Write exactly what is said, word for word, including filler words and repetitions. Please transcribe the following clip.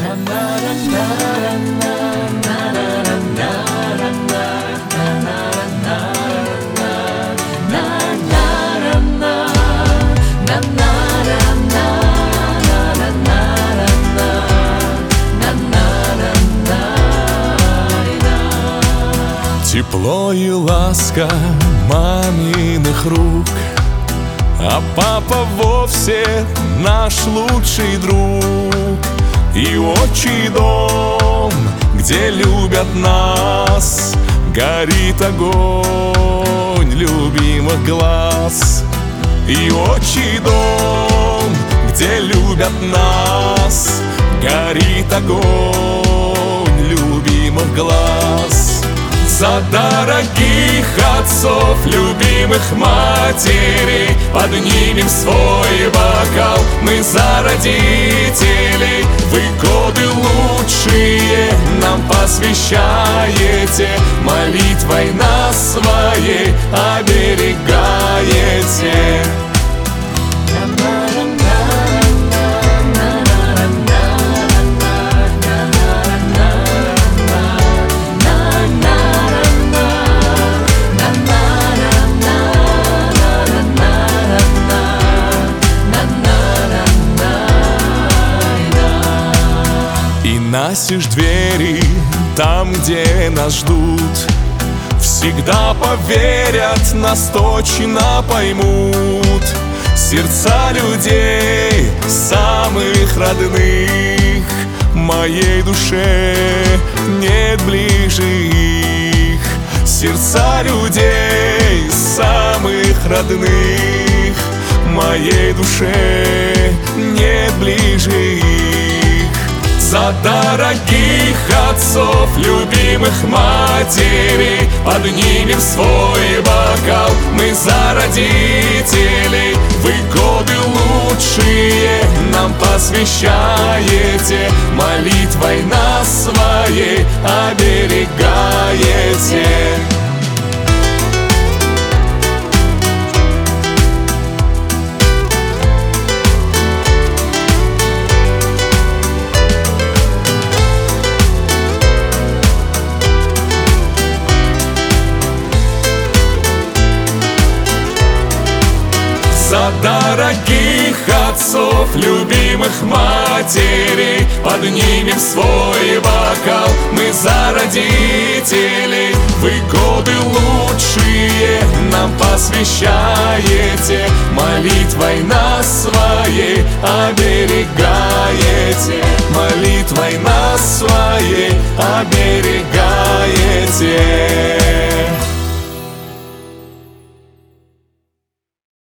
Тепло и ласка маминых рук, а папа вовсе наш лучший друг. И отчий дом, где любят нас, горит огонь любимых глаз. И отчий дом, где любят нас, горит огонь любимых глаз. За дорогих отцов, любимых матерей, поднимем свой бокал. Мы за родителей, вы годы лучшие нам посвящаете, молитвой нас своей оберегаете. Настежь двери там, где нас ждут, всегда поверят, нас точно поймут. Сердца людей самых родных моей душе нет ближе их. Сердца людей самых родных моей душе нет ближе их. За дорогих отцов, любимых матерей, поднимем свой бокал. Мы за родителей, вы годы лучшие нам посвящаете, молитвой нас своей оберегаете. За дорогих отцов, любимых матерей, поднимем свой бокал. Мы за родителей, вы годы лучшие нам посвящаете, молитвой нас своей оберегаете, молитвой нас своей оберегаете.